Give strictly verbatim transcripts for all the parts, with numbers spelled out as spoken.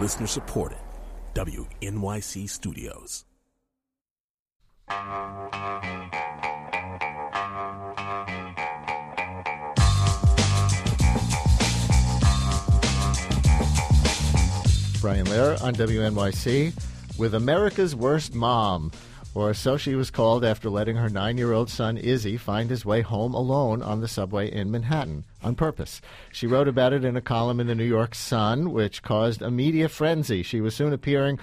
Listener supported. W N Y C Studios. Brian Lehrer on W N Y C with America's Worst Mom, or so she was called after letting her nine-year-old son Izzy find his way home alone on the subway in Manhattan on purpose. She wrote about it in a column in the New York Sun, which caused a media frenzy. She was soon appearing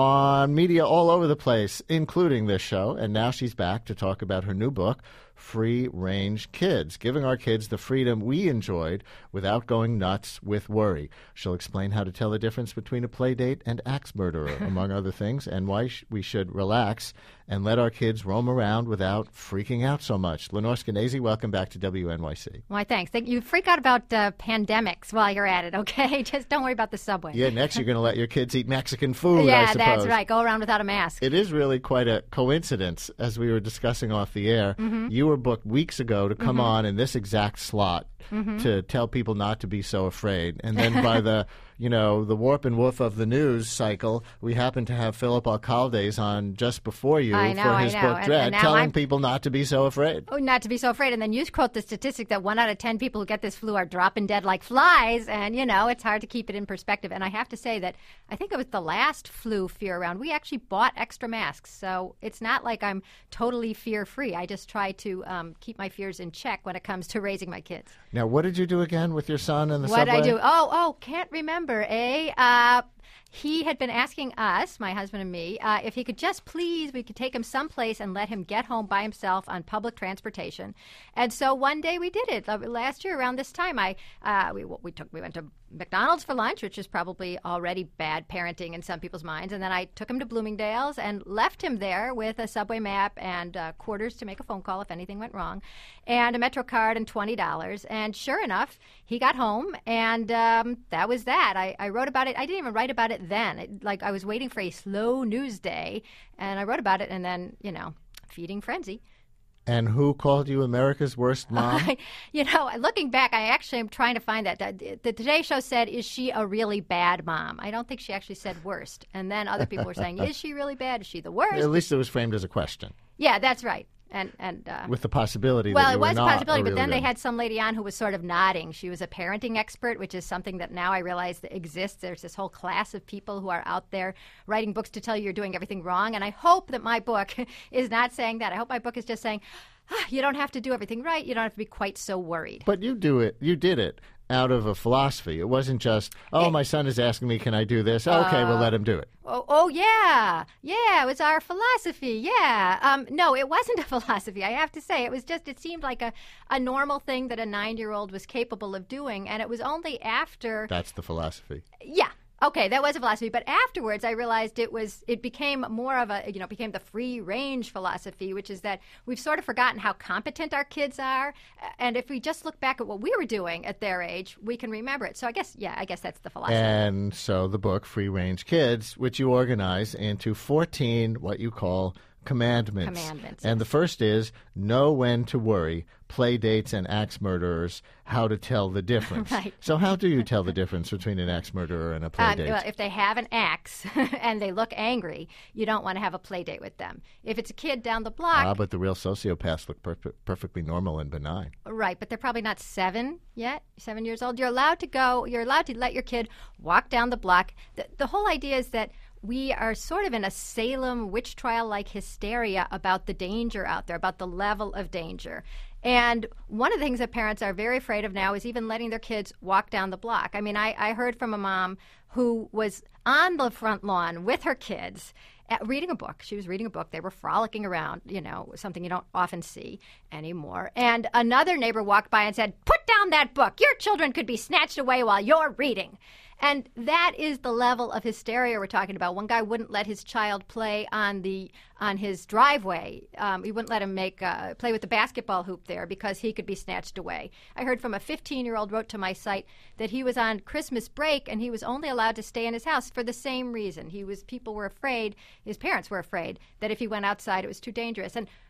on media all over the place, including this show, and now she's back to talk about her new book, Free Range Kids, giving our kids the freedom we enjoyed without going nuts with worry. She'll explain how to tell the difference between a play date and axe murderer, among other things, and why sh- we should relax and let our kids roam around without freaking out so much. Lenore Skenazy, welcome back to W N Y C. Why, thanks. You freak out about uh, pandemics while you're at it, okay? Just don't worry about the subway. Yeah, next you're going to let your kids eat Mexican food, yeah, I suppose. that's right. Go around without a mask. It is really quite a coincidence, as we were discussing off the air. Mm-hmm. You were booked weeks ago to come mm-hmm. on in this exact slot mm-hmm. to tell people not to be so afraid. And then by the, you know, the warp and woof of the news cycle, we happen to have Philip Alcaldes on just before you I know, for his I know. book And- Dread, and now telling I'm- people not to be so afraid. Oh, not to be so afraid. And then you quote the statistic that one out of ten people who get this flu are dropping dead like flies. And, you know, it's hard to keep it in perspective. And I have to say that I think it was the last flu fear round. We actually bought extra masks. So it's not like I'm totally fear-free. I just try to um, keep my fears in check when it comes to raising my kids. Now, what did you do again with your son in the What subway? did I do? Oh, oh, can't remember, eh? Uh, he had been asking us, my husband and me, uh, if he could just please, we could take him someplace and let him get home by himself on public transportation. And so one day we did it. Uh, last year around this time, I uh, we we took we went to McDonald's for lunch, which is probably already bad parenting in some people's minds. And then I took him to Bloomingdale's and left him there with a subway map and uh, quarters to make a phone call if anything went wrong, and a Metro card and twenty dollars. And sure enough, he got home, and um, that was that. I, I wrote about it. I didn't even write about it then. It, like I was waiting for a slow news day, and I wrote about it, and then, you know, feeding frenzy. And who called you America's Worst Mom? I, you know, looking back, I actually am trying to find that. The, the Today Show said, is she a really bad mom? I don't think she actually said worst. And then other people were saying, is she really bad? Is she the worst? At least it was framed as a question. Yeah, that's right. And and uh, With the possibility well, that you it were was a not possibility, a but really then they good- had some lady on who was sort of nodding. She was a parenting expert, which is something that now I realize that exists. There's this whole class of people who are out there writing books to tell you you're doing everything wrong. And I hope that my book is not saying that. I hope my book is just saying, ah, you don't have to do everything right. You don't have to be quite so worried. But you do it. You did it out of a philosophy. It wasn't just, oh, It- my son is asking me, can I do this? Okay, we'll let him do it. Oh, oh yeah, yeah. It was our philosophy. Yeah. Um, no, it wasn't a philosophy. I have to say, it was just. It seemed like a, a normal thing that a nine-year-old was capable of doing, and it was only after. That's the philosophy. Yeah. Okay, that was a philosophy, but afterwards I realized it was it became more of a you know became the free range philosophy, which is that we've sort of forgotten how competent our kids are, and if we just look back at what we were doing at their age, we can remember it. So I guess yeah, I guess that's the philosophy. And so the book, Free Range Kids, which you organize into fourteen what you call commandments. Commandments, And yes. the first is know when to worry, play dates and axe murderers, how to tell the difference. Right. So how do you tell the difference between an axe murderer and a play Um, date? well, if they have an axe and they look angry, you don't want to have a play date with them. If it's a kid down the block, Ah, but the real sociopaths look per- perfectly normal and benign. right, but they're probably not seven yet, seven years old. You're allowed to go, you're allowed to let your kid walk down the block. The, the whole idea is that we are sort of in a Salem witch trial-like hysteria about the danger out there, about the level of danger. And one of the things that parents are very afraid of now is even letting their kids walk down the block. I mean, I, I heard from a mom who was on the front lawn with her kids uh, reading a book. She was reading a book. They were frolicking around, you know, something you don't often see anymore. And another neighbor walked by and said, "Put down that book. Your children could be snatched away while you're reading." And that is the level of hysteria we're talking about. One guy wouldn't let his child play on the on his driveway. Um, he wouldn't let him make uh, play with the basketball hoop there because he could be snatched away. I heard from a fifteen-year-old wrote to my site that he was on Christmas break and he was only allowed to stay in his house for the same reason. He was people were afraid, his parents were afraid that if he went outside it was too dangerous. And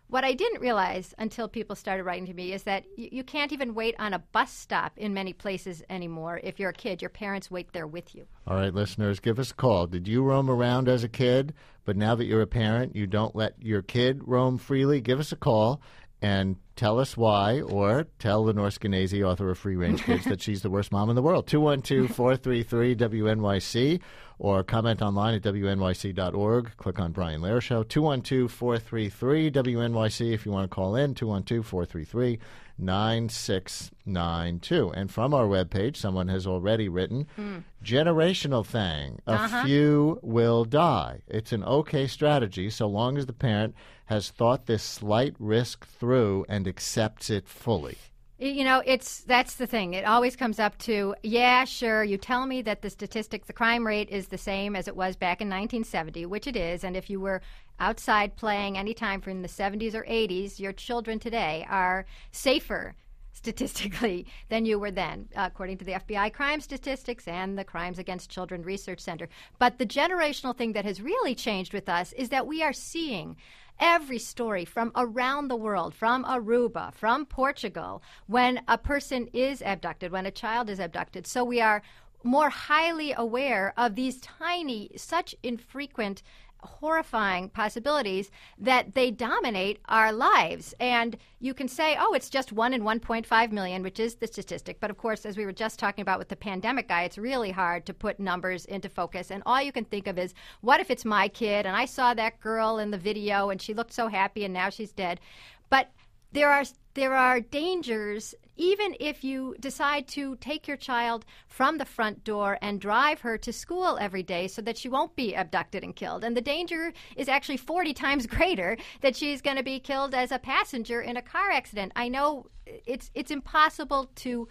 what I didn't realize until people started writing to me is that you, you can't even wait on a bus stop in many places anymore. If you're a kid, your parents wait there with you. All right, listeners, give us a call. Did you roam around as a kid, but now that you're a parent, you don't let your kid roam freely? Give us a call and tell us why, or tell Lenore Skenazy, author of Free Range Kids, that she's the worst mom in the world. two one two, four three three, W N Y C, or comment online at W N Y C dot org. Click on Brian Lehrer Show. two one two, four three three, W N Y C if you want to call in, two one two, four three three, nine six nine two. And from our webpage, someone has already written, mm. generational thing. A uh-huh. few will die. It's an okay strategy so long as the parent has thought this slight risk through and accepts it fully. You know, it's that's the thing. It always comes up to, yeah, sure, you tell me that the statistics, the crime rate is the same as it was back in nineteen seventy, which it is. And if you were outside playing any time from the seventies or eighties, your children today are safer statistically than you were then, according to the F B I crime statistics and the Crimes Against Children Research Center. But the generational thing that has really changed with us is that we are seeing every story from around the world, from Aruba, from Portugal, when a person is abducted, when a child is abducted. So we are more highly aware of these tiny, such infrequent, horrifying possibilities that they dominate our lives. And you can say, oh, it's just one in one point five million, which is the statistic. But of course, as we were just talking about with the pandemic guy, it's really hard to put numbers into focus. And all you can think of is, what if it's my kid? And I saw that girl in the video and she looked so happy and now she's dead. But there are there are dangers. Even if you decide to take your child from the front door and drive her to school every day so that she won't be abducted and killed. And the danger is actually forty times greater that she's going to be killed as a passenger in a car accident. I know it's it's impossible to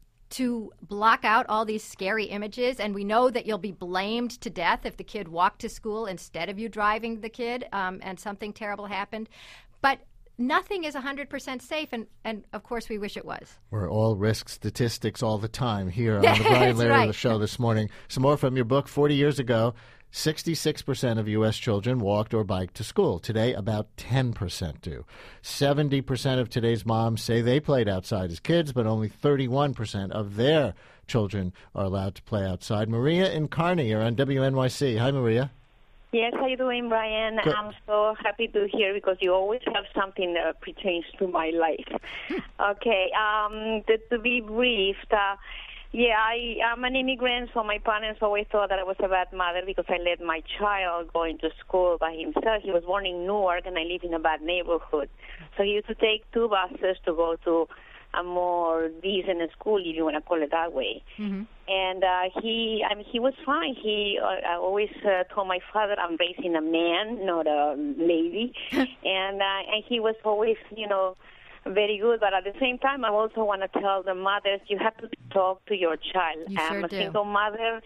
to block out all these scary images, and we know that you'll be blamed to death if the kid walked to school instead of you driving the kid um, and something terrible happened. But nothing is one hundred percent safe, and, and of course we wish it was. We're all risk statistics all the time here on the Brian Lehrer right. Show this morning. Some more from your book. forty years ago, sixty-six percent of U S children walked or biked to school. Today, about ten percent do. seventy percent of today's moms say they played outside as kids, but only thirty-one percent of their children are allowed to play outside. Maria in Kearney, you're on W N Y C. Hi, Maria. Yes, how you doing, Brian? Good. I'm so happy to hear because you always have something that pertains to my life. Okay, um, to, to be brief, uh, yeah, I, I'm an immigrant, so my parents always thought that I was a bad mother because I let my child go into school by himself. He was born in Newark, and I live in a bad neighborhood. So he used to take two buses to go to a more decent school, if you want to call it that way. Mm-hmm. And uh, he, I mean, he was fine. He, uh, I always uh, told my father, I'm raising a man, not a lady. and uh, and he was always, you know, very good. But at the same time, I also want to tell the mothers, you have to talk to your child. You I'm sure a do. single mother,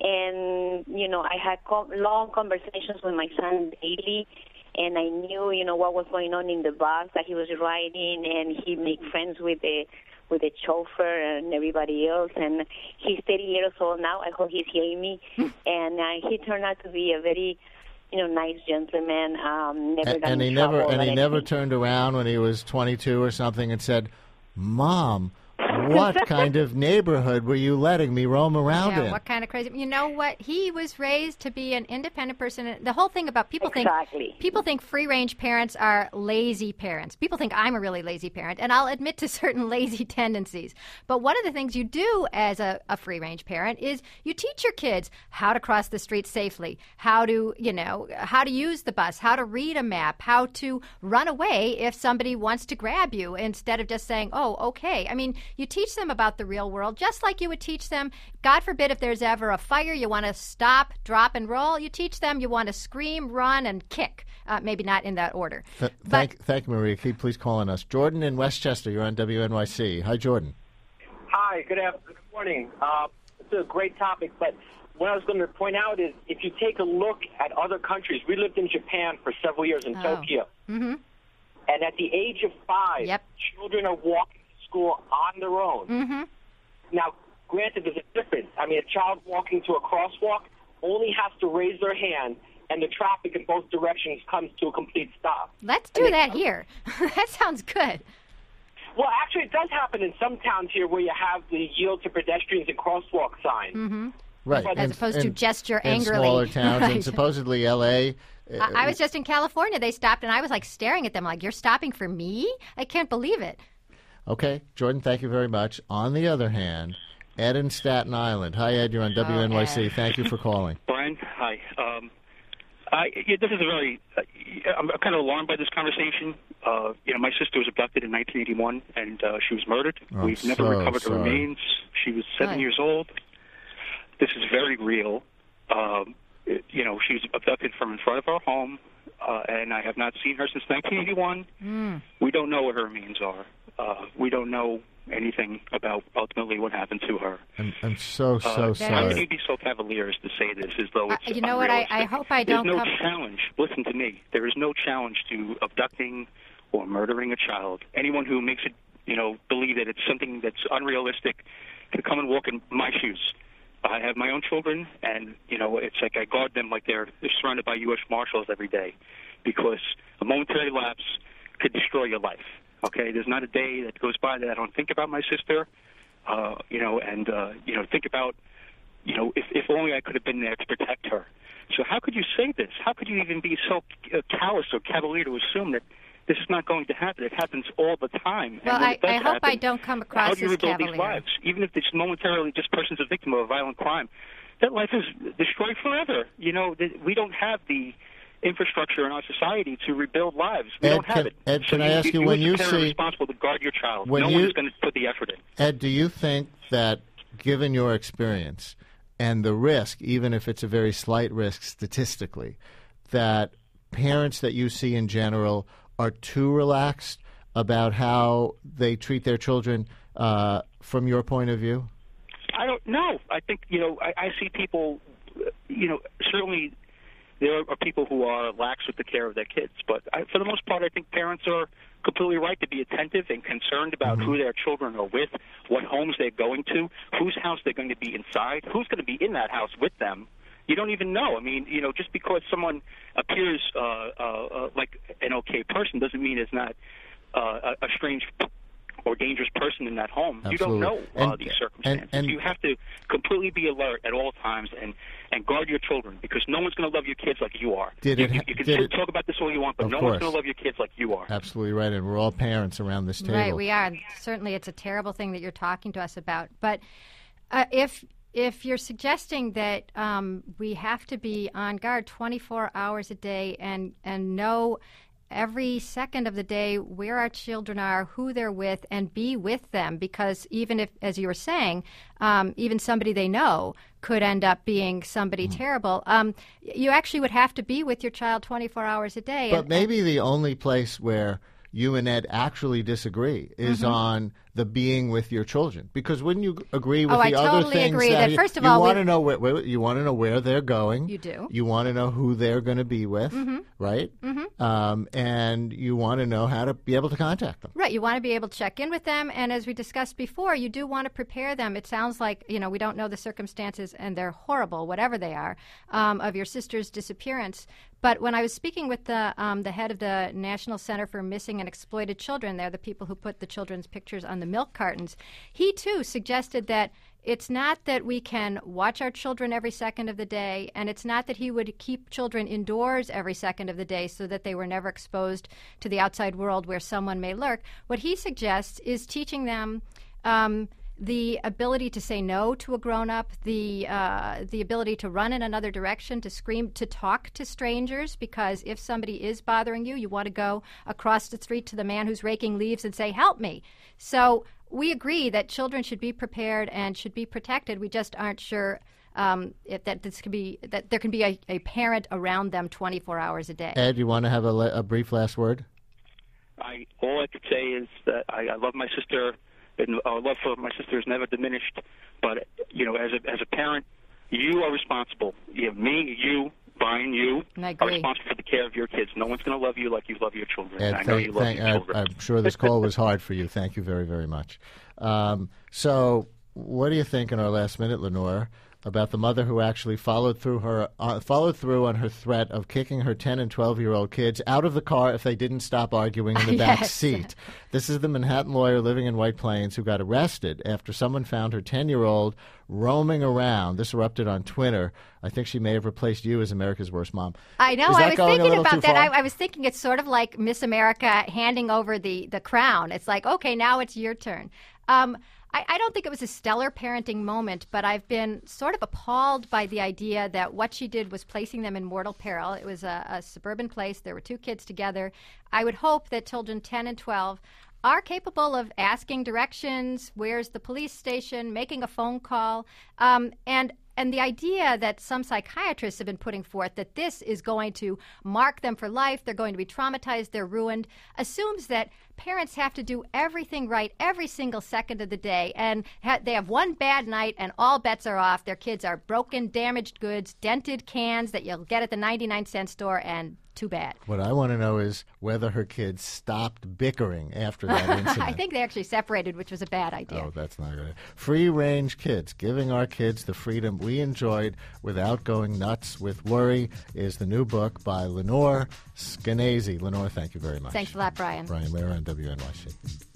and you know, I had co- long conversations with my son daily. And I knew, you know, what was going on in the bus that he was riding, and he made friends with the with the chauffeur and everybody else. And he's thirty years old now. I hope he's hearing me. and uh, he turned out to be a very, you know, nice gentleman. Um, never And, got and in he never trouble and or he never anything. turned around when he was twenty-two or something and said, "Mom, what kind of neighborhood were you letting me roam around Yeah, in?" what kind of crazy? You know what? He was raised to be an independent person. The whole thing about people Exactly. think people think free-range parents are lazy parents. People think I'm a really lazy parent, and I'll admit to certain lazy tendencies. But one of the things you do as a, a free-range parent is you teach your kids how to cross the street safely, how to, you know, how to use the bus, how to read a map, how to run away if somebody wants to grab you, instead of just saying, "Oh, okay." I mean, you teach them about the real world, just like you would teach them, God forbid, if there's ever a fire, you want to stop, drop, and roll. You teach them you want to scream, run, and kick. Uh, maybe not in that order. Th- But- thank, thank you, Maria. Keep please calling us. Jordan in Westchester, you're on W N Y C. Hi, Jordan. Hi, good afternoon. Good morning. Uh, it's a great topic, but what I was going to point out is if you take a look at other countries, we lived in Japan for several years in Oh. Tokyo, Mm-hmm. and at the age of five, Yep. children are walking to school on their own. Mm-hmm. Now, granted, there's a difference. I mean, a child walking to a crosswalk only has to raise their hand and the traffic in both directions comes to a complete stop. Let's do And that it- here. That sounds good. Well, actually, it does happen in some towns here where you have the yield to pedestrians and crosswalk signs. Mm-hmm. Right. As in- opposed to in- gesture in angrily. smaller towns, and Right. supposedly L A. uh, I, I was just in California. They stopped, and I was like staring at them, like, "You're stopping for me? I can't believe it." Okay, Jordan, thank you very much. On the other hand, Ed in Staten Island. Hi, Ed. You're on W N Y C. Ed. Thank you for calling. Brian, hi. Um, I, yeah, this is a very. Uh, I'm kind of alarmed by this conversation. Uh, you know, my sister was abducted in nineteen eighty-one, and uh, she was murdered. Oh, We've never so recovered sorry. her remains. She was seven Right. years old. This is very real. Um, it- you know, she was abducted from in front of our home, uh, and I have not seen her since nineteen eighty-one. Mm. We don't know what her remains are. Uh, we don't know anything about ultimately what happened to her. I'm, I'm so, so Uh, How can sorry. you be so cavalier as to say this as though Uh, it's you know what? I, I unrealistic? hope I don't There's no come. challenge. Listen to me. There is no challenge to abducting or murdering a child. Anyone who makes it, you know, believe that it's something that's unrealistic can come and walk in my shoes. I have my own children, and, you know, it's like I guard them like they're, they're surrounded by U S Marshals every day, because a momentary lapse could destroy your life. Okay, there's not a day that goes by that I don't think about my sister, uh, you know, and, uh, you know, think about, you know, if, if only I could have been there to protect her. So how could you say this? How could you even be so uh, callous or cavalier to assume that this is not going to happen? It happens all the time. Well, and when I, it does I hope I happen, don't come how across do you as rebuild these cavalier. lives? Even if it's momentarily just person's a victim of a violent crime, that life is destroyed forever. You know, th- we don't have the infrastructure in our society to rebuild lives. We Ed, don't have can- it. Ed, so can I ask you, you when as a you parent are see- responsible to guard your child. when No you- one's going to put the effort in. Ed, do you think that, given your experience and the risk, even if it's a very slight risk statistically, that parents that you see in general are too relaxed about how they treat their children uh, from your point of view? I don't know. I think, you know, I, I see people, uh, you know, certainly there are people who are lax with the care of their kids. But I, for the most part, I think parents are completely right to be attentive and concerned about Mm-hmm. who their children are with, what homes they're going to, whose house they're going to be inside, who's going to be in that house with them. You don't even know. I mean, you know, just because someone appears uh, uh, uh, like an okay person doesn't mean it's not uh, a, a strange or dangerous person in that home. Absolutely. You don't know uh, And- these and- circumstances. and- you have to completely be alert at all times and, and guard your children, because no one's going to love your kids like you are. Did you, it ha- you, you can did sit- it- talk about this all you want, but Of no course. one's going to love your kids like you are. Absolutely right, and we're all parents around this table. Right, we are. Certainly, it's a terrible thing that you're talking to us about. But uh, if if you're suggesting that um, we have to be on guard twenty-four hours a day and and know every second of the day where our children are, who they're with, and be with them, because even if, as you were saying, um, even somebody they know could end up being somebody Mm-hmm. terrible. Um, you actually would have to be with your child twenty-four hours a day. But and- maybe the only place where you and Ed actually disagree is Mm-hmm. on the being with your children. Because wouldn't you agree with Oh, I the other totally things agree that, that you- first of you all, want we- to know where, where you want to know where they're going. You do. You want to know who they're going to be with, right? Mm-hmm. Um, and you want to know how to be able to contact them. Right. You want to be able to check in with them. And as we discussed before, you do want to prepare them. It sounds like, you know, we don't know the circumstances, and they're horrible, whatever they are, um, of your sister's disappearance. But when I was speaking with the um, the head of the National Center for Missing and Exploited Children, they're the people who put the children's pictures on the milk cartons, he too suggested that it's not that we can watch our children every second of the day, and it's not that he would keep children indoors every second of the day so that they were never exposed to the outside world where someone may lurk. What he suggests is teaching them um, the ability to say no to a grown-up, the uh, the ability to run in another direction, to scream, to talk to strangers, because if somebody is bothering you, you want to go across the street to the man who's raking leaves and say, "Help me." So we agree that children should be prepared and should be protected. We just aren't sure um, if that this could be that there can be a, a parent around them twenty-four hours a day. Ed, you want to have a, le- a brief last word? I all I could say is that I, I love my sister, and our love for my sister is never diminished. But you know, as a as a parent, you are responsible. You have me, you, Brian, you And I are agree. responsible for the care of your kids. No one's going to love you like you love your children. Ed, and I know thank- you love thank- your I- children. I'm sure this call was hard for you. Thank you very, very much. Um, so what do you think in our last minute, Lenore, about the mother who actually followed through her uh, followed through on her threat of kicking her ten and twelve-year-old kids out of the car if they didn't stop arguing in the Yes. back seat? This is the Manhattan lawyer living in White Plains who got arrested after someone found her ten-year-old roaming around. This erupted on Twitter. I think she may have replaced you as America's worst mom. I know. Is that I was going a thinking little about too that. I, far? I was thinking it's sort of like Miss America handing over the, the crown. It's like, okay, now it's your turn. Um, I, I don't think it was a stellar parenting moment, but I've been sort of appalled by the idea that what she did was placing them in mortal peril. It was a, a suburban place. There were two kids together. I would hope that children ten and twelve are capable of asking directions, where's the police station, making a phone call, um, and and the idea that some psychiatrists have been putting forth that this is going to mark them for life, they're going to be traumatized, they're ruined, assumes that parents have to do everything right every single second of the day, and ha- they have one bad night and all bets are off. Their kids are broken, damaged goods, dented cans that you'll get at the ninety-nine cent store, and too bad. What I want to know is whether her kids stopped bickering after that incident. I think they actually separated, which was a bad idea. Oh, that's not good. Free-range kids, giving our kids the freedom we enjoyed without going nuts with worry, is the new book by Lenore Skenazy. Lenore, thank you very much. Thanks a lot, Brian. Brian Lehrer on W N Y C.